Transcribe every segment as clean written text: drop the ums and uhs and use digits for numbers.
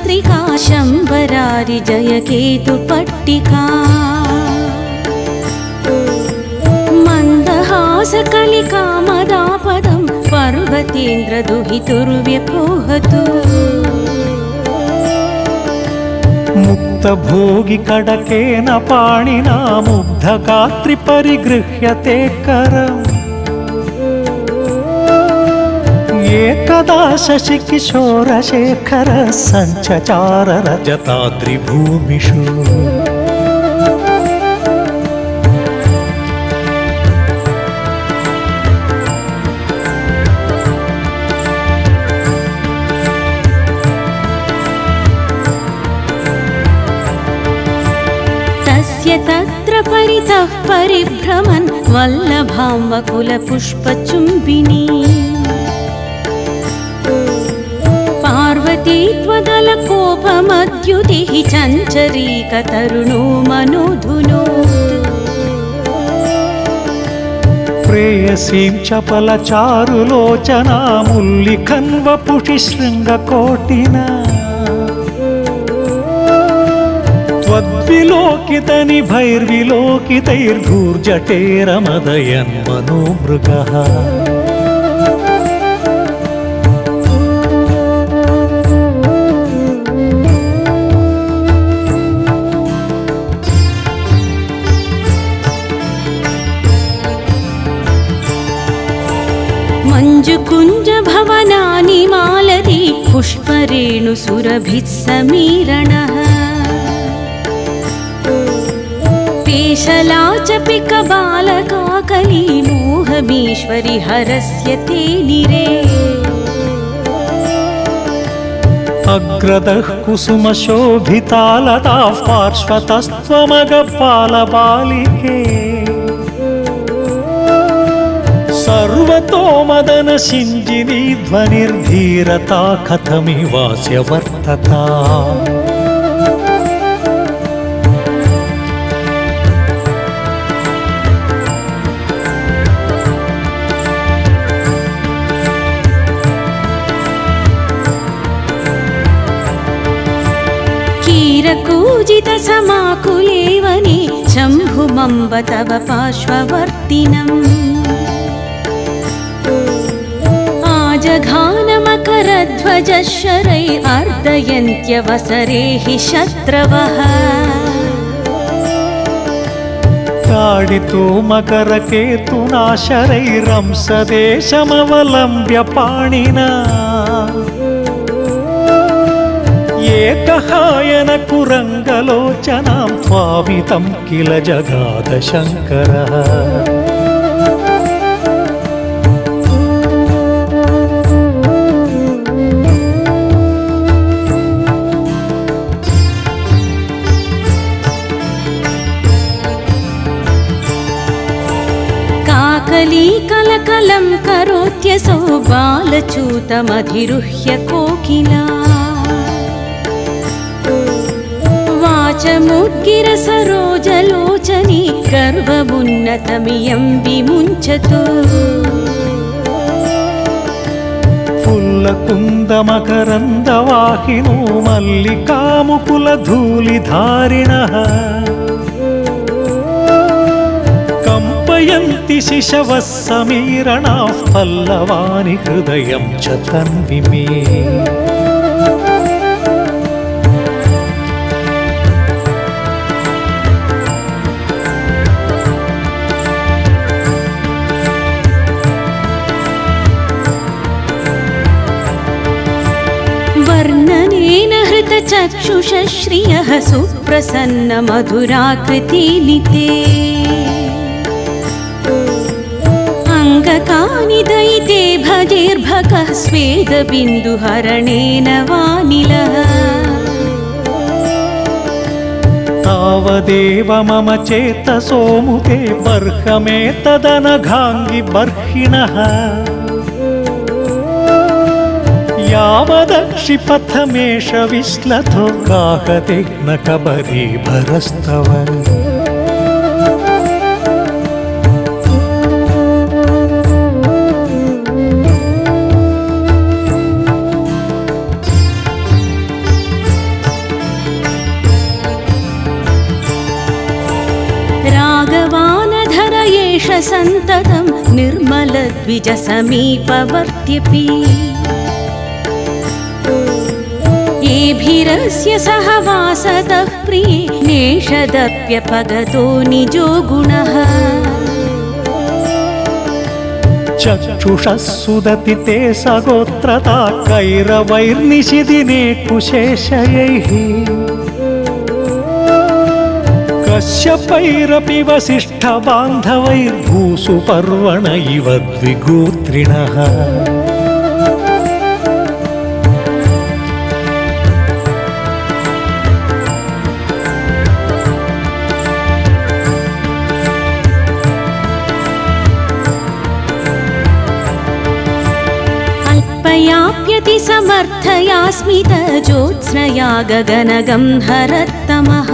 चन्द्रिका शम्बरारि जयकेतुपट्टिका मन्दहासकलिका मदापदं पर्वतेन्द्रदुहितुर्व्यपोहतु मुक्तभोगि कडकेन पाणिना मुग्धगात्रिपरिगृह्यते करम् एकदा शशिकिशोरशेखरः सञ्चचार रजताद्रिभूमिषु तस्य तत्र परितः परिभ्रमन् वल्लभां वकुलपुष्पचुम्बिनी पार्वती त्वदलकोपमद्युतिः चञ्चरीकतरुणो मनोधुनोत् प्रेयसीं चपलचारुलोचनामुल्लिखन्वपुषि शृङ्गकोटिना त्वद्विलोकितनिभैर्विलोकितैर्भूर्जटेरमदयन् मनोमृगः मञ्जुकुञ्जभवनानि मालती पुष्परेणुसुरभिः समीरणः पेशलाचपिकबालकाकली मोहमीश्वरि हरस्य ते निरे अग्रदः कुसुमशोभितालताः पार्श्वतस्त्वमगपालबालिके सर्वतो मदनसिञ्जिनी ध्वनिर्धीरता कथमिवास्य वर्तता कीरकूजितसमाकुले वने शम्भुमम्ब तव पार्श्ववर्तिनम् आजघानमकरध्वजशरै अर्दयन्त्यवसरे हि शत्रवः ताडितो मकरकेतुना शरैरंसदेशमवलम्ब्य पाणिना एकहायन कुरङ्गलोचनां त्वामितं किल जगाद शङ्करः काकलीकलकलं करोत्यसौ बालच्यूतमधिरुह्य कोकिला वाचमुद्गिरसरोजलोचनी गर्वमुन्नतमियं विमुञ्चतु फुल्लकुन्दमकरन्दवाहिनो मल्लिकामुकुलधूलिधारिणः कंपयन्ति शिशवः समीरणाः पल्लवानि हृदयं च तन्विमे वर्णनेन हृतचक्षुषः श्रियः सुप्रसन्नमधुराकृतिनिते अङ्गकानि दयिते भजेर्भकः स्वेदबिन्दुहरणेन वानिलः तावदेव मम चेतसो मुखे बर्हमेतदनघाङ्गि बर्हिणः यावदक्षिपथमेष विश्लथो गाहते न कबरीभरस्तव एष सन्ततं निर्मलद्विजसमीपवर्त्यपि येभिरस्य सहवासतः प्रिये नेषदप्यपगतो निजो गुणः चक्षुषः सुदति ते सगोत्रता कैरवैर्निशिदिने कुशेशयैः कश्यपैरपि वसिष्ठबान्धवैर्भूसु पर्वण इव द्विगोत्रिणः अल्पयाप्यति समर्थया स्मितज्योत्स्नया गगनगन्धरत्तमः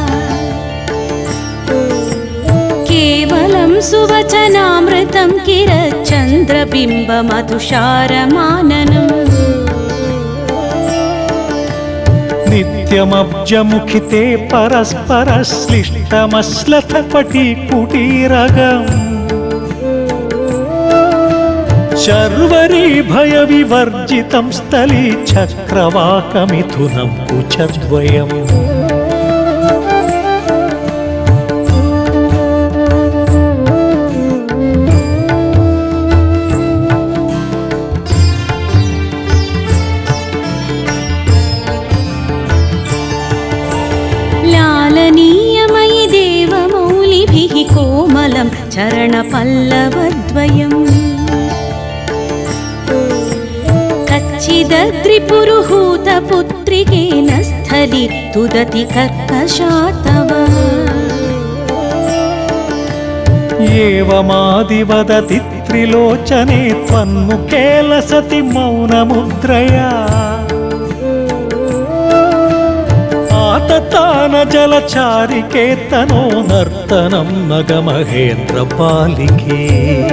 केवलं सुवचनामृतं किरच्चन्द्रबिम्बमधुषारमाननम् नित्यमब्जमुखिते परस्परश्लिष्टमश्लथपटीकुटीरगम् शर्वरी भयविवर्जितं स्थली चक्रवाकमिथुनं कुचद्वयम् लालनीयमयि देवमौलिभिः कोमलं चरणपल्लवद्वयम् कच्चिदद्रिपुरुहूतपुत्रिकेन स्थली तुदति कर्कशा तव एवमादिवदति त्रिलोचने त्वन्मुखे लसति मौनमुद्रया आततान जलचारिकेतनो नर्तनं नगमहेन्द्रपालिके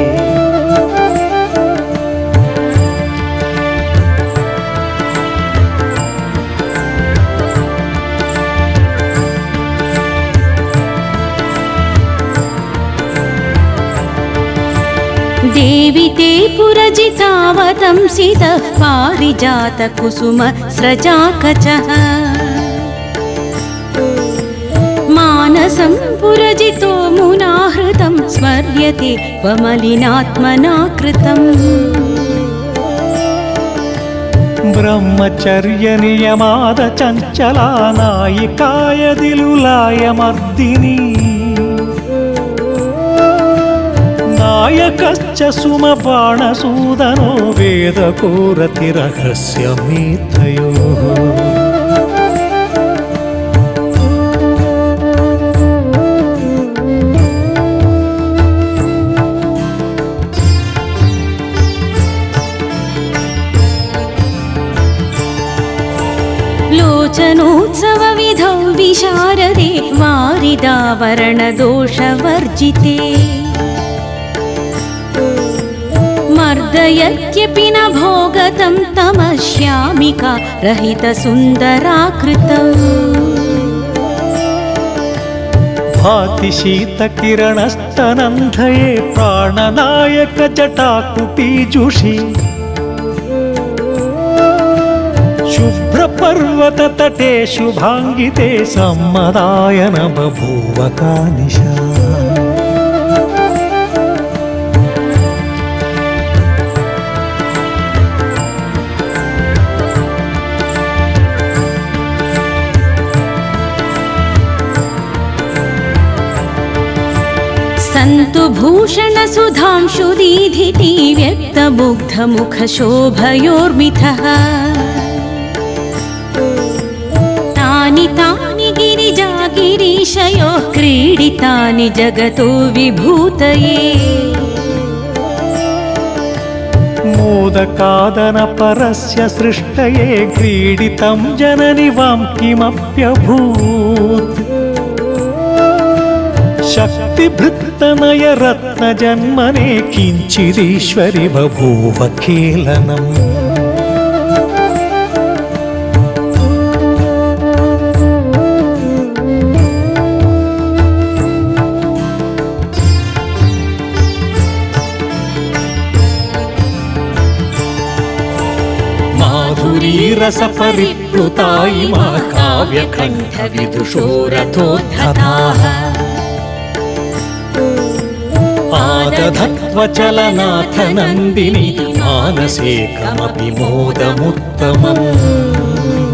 देवि ते पुरजितावतंसितः पारिजातकुसुमस्रजाकचः मानसं पुरजितो मुनाहृतं स्मर्यते त्वमलिनात्मना कृतम् ब्रह्मचर्यनियमादचञ्चला नायिकायदिलुलायमर्दिनी नायकश्च सुमबाणसूदनो वेदकोरतिरहस्यमेतयोः लोचनोत्सवविधौ विशारदे वारिदावरणदोषवर्जिते मर्दयत्यपि न भोगतं तमश्यामिका रहितसुन्दराकृतौ भाति शीतकिरणस्तनन्धये प्राणनायकजटाकुटीजुषि शुभ्रपर्वततटे शुभाङ्गिते सम्मदायन बभूव कानिशा सन्तु भूषणसुधांशुदीधिति व्यक्तमुग्धमुखशोभयोर्मिथः तानि तानि गिरिजागिरीशयोः क्रीडितानि जगतो विभूतये मोदकादनपरस्य सृष्टये क्रीडितं जननि वां किमप्यभूत् शक्तिभृत्तनय रत्नजन्मने किञ्चिदीश्वरि बभूव खेलनम् गौरीरसपरिप्लुता इमा काव्यकण्ठविदुषो रथोद्धताः आदधत्वचलनाथ नन्दिनी मानसे कमपि मोदमुत्तमम्